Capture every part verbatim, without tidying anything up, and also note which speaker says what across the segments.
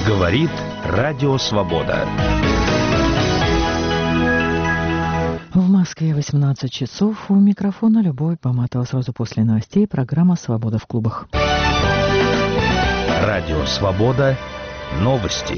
Speaker 1: Говорит Радио Свобода.
Speaker 2: В Москве восемнадцать часов. У микрофона Любовь Баматова. Сразу после новостей программа «Свобода в клубах».
Speaker 1: Радио Свобода. Новости.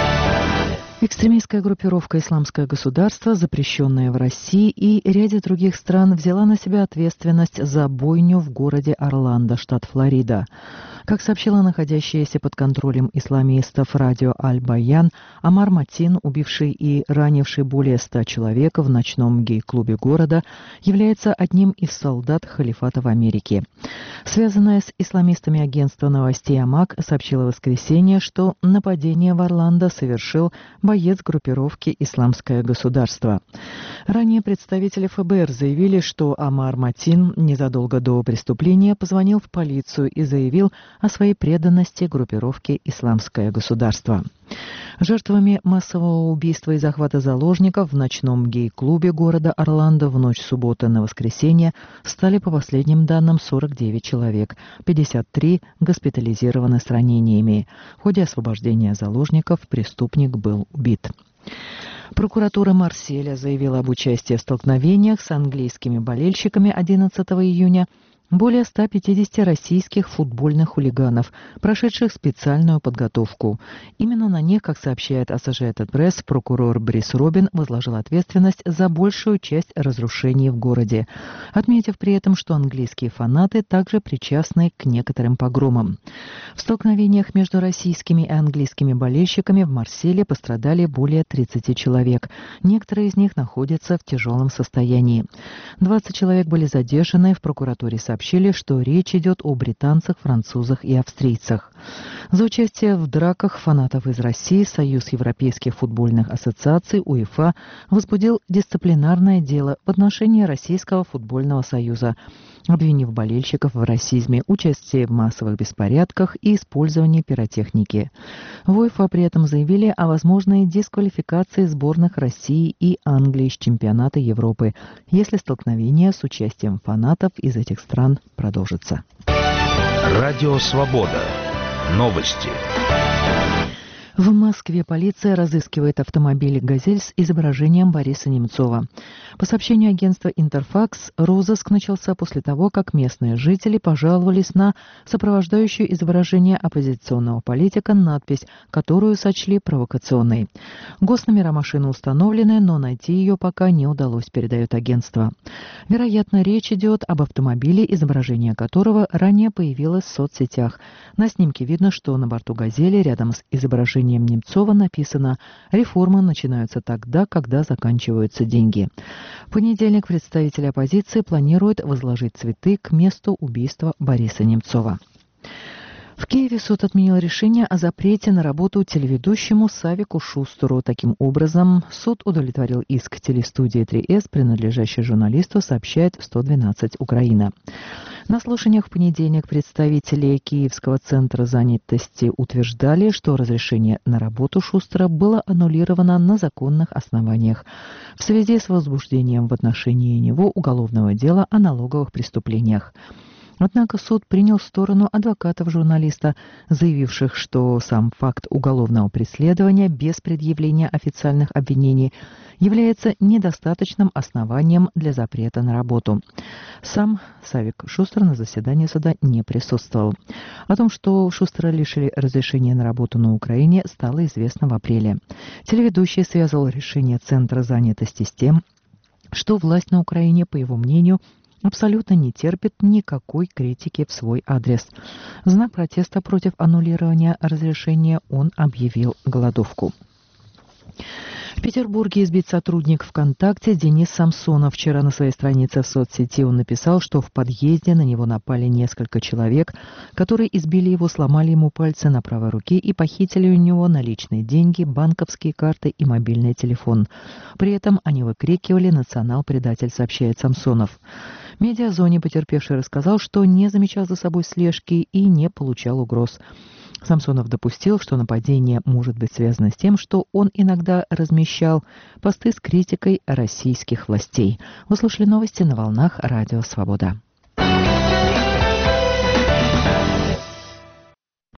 Speaker 2: Экстремистская группировка «Исламское государство», запрещенная в России и ряде других стран, взяла на себя ответственность за бойню в городе Орландо, штат Флорида. Как сообщила находящаяся под контролем исламистов радио «Аль-Баян», Амар Матин, убивший и ранивший более ста человек в ночном гей-клубе города, является одним из солдат халифата в Америке. Связанное с исламистами агентство новостей «Амак» сообщило в воскресенье, что нападение в Орландо совершил боец группировки «Исламское государство». Ранее представители эф бэ эр заявили, что Амар Матин незадолго до преступления позвонил в полицию и заявил о своей преданности группировке «Исламское государство». Жертвами массового убийства и захвата заложников в ночном гей-клубе города Орландо в ночь субботы на воскресенье стали, по последним данным, сорок девять человек, пятьдесят три госпитализированы с ранениями. В ходе освобождения заложников преступник был убит. Прокуратура Марселя заявила об участии в столкновениях с английскими болельщиками одиннадцатого июня более ста пятидесяти российских футбольных хулиганов, прошедших специальную подготовку. Именно на них, как сообщает Associated Press, прокурор Брис Робин возложил ответственность за большую часть разрушений в городе, отметив при этом, что английские фанаты также причастны к некоторым погромам. В столкновениях между российскими и английскими болельщиками в Марселе пострадали более тридцати человек. Некоторые из них находятся в тяжелом состоянии. двадцать человек были задержаны, в прокуратуре сообщили, сообщили, что речь идет о британцах, французах и австрийцах. За участие в драках фанатов из России Союз Европейских футбольных ассоциаций УЕФА возбудил дисциплинарное дело в отношении Российского футбольного союза, обвинив болельщиков в расизме, участии в массовых беспорядках и использовании пиротехники. В УЕФА при этом заявили о возможной дисквалификации сборных России и Англии с чемпионата Европы, если столкновение с участием фанатов из этих стран продолжится.
Speaker 1: Радио Свобода. Новости.
Speaker 2: В Москве полиция разыскивает автомобиль «Газель» с изображением Бориса Немцова. По сообщению агентства «Интерфакс», розыск начался после того, как местные жители пожаловались на сопровождающую изображение оппозиционного политика надпись, которую сочли провокационной. Госномера машины установлены, но найти ее пока не удалось, передает агентство. Вероятно, речь идет об автомобиле, изображение которого ранее появилось в соцсетях. На снимке видно, что на борту «Газели» рядом с изображением Немцова написано «Реформы начинаются тогда, когда заканчиваются деньги». В понедельник представители оппозиции планируют возложить цветы к месту убийства Бориса Немцова. В Киеве суд отменил решение о запрете на работу телеведущему Савику Шустеру. Таким образом, суд удовлетворил иск телестудии три эс, принадлежащей журналисту, сообщает сто двенадцать Украина. На слушаниях в понедельник представители Киевского центра занятости утверждали, что разрешение на работу Шустера было аннулировано на законных основаниях в связи с возбуждением в отношении него уголовного дела о налоговых преступлениях. Однако суд принял сторону адвокатов журналиста, заявивших, что сам факт уголовного преследования без предъявления официальных обвинений является недостаточным основанием для запрета на работу. Сам Савик Шустер на заседании суда не присутствовал. О том, что Шустера лишили разрешения на работу на Украине, стало известно в апреле. Телеведущий связал решение Центра занятости с тем, что власть на Украине, по его мнению, абсолютно не терпит никакой критики в свой адрес. В знак протеста против аннулирования разрешения он объявил голодовку. В Петербурге избит сотрудник ВКонтакте Денис Самсонов. Вчера на своей странице в соцсети он написал, что в подъезде на него напали несколько человек, которые избили его, сломали ему пальцы на правой руке и похитили у него наличные деньги, банковские карты и мобильный телефон. При этом они выкрикивали «Национал-предатель», сообщает Самсонов. В медиазоне потерпевший рассказал, что не замечал за собой слежки и не получал угроз. Самсонов допустил, что нападение может быть связано с тем, что он иногда размещал посты с критикой российских властей. Вы слушали новости на волнах Радио Свобода.